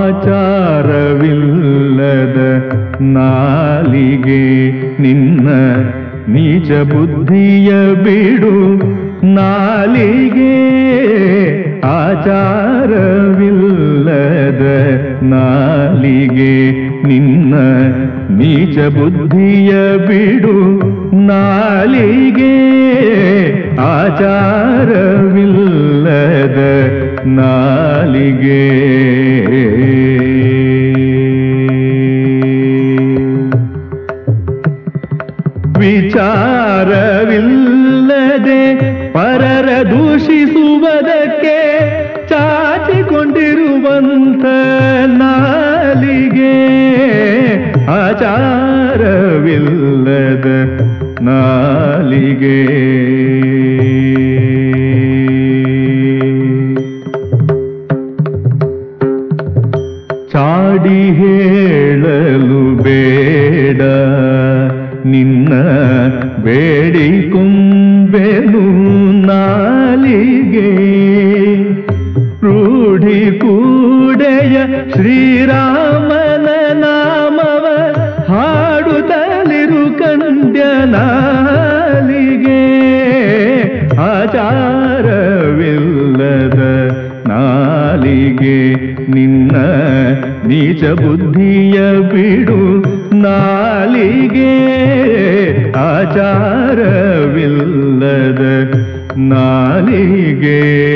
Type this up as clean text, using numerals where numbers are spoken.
ಆಚಾರವಿಲ್ಲದ ನಾಲಿಗೆ ನಿನ್ನ ನೀಚ ಬುದ್ಧಿಯ ಬಿಡು ನಾಲಿಗೆ ಆಚಾರವಿಲ್ಲದ ನಾಲಿಗೆ ನಿನ್ನ ನೀಚ ಬುದ್ಧಿಯ ಬಿಡು ನಾಲಿಗೆ ಆಚಾರವಿಲ್ಲದ ನಾಲಿಗೆ ವಿಚಾರವಿಲ್ಲದೆ ಪರರ ದೂಷಿಸುವುದಕ್ಕೆ ಚಾಚಿಕೊಂಡಿರುವಂತ ನಾಲಿಗೆ ಆಚಾರವಿಲ್ಲದ ನಾಲಿಗೆ ಚಾಡಿ ಹೇಳಲು ಬೇಡ ನಿನ್ನ ಬೇಡಿಕೊಂಬೆನು ನಾಲಿಗೆ ರೂಢಿ ಕೂಡೆಯ ಶ್ರೀರಾಮನ ನಾಮವ ಹಾಡುತ್ತಲಿರು ಕಂಡ್ಯ ನಾಲಿಗೆ ಆಚಾರವಿಲ್ಲದ ನಾಲಿಗೆ ನಿನ್ನ ನೀಚ ಬುದ್ಧಿಯ ಬಿಡು ನಾಲಿಗೆ ಆಚಾರವಿಲ್ಲದ ನಾಲಿಗೆ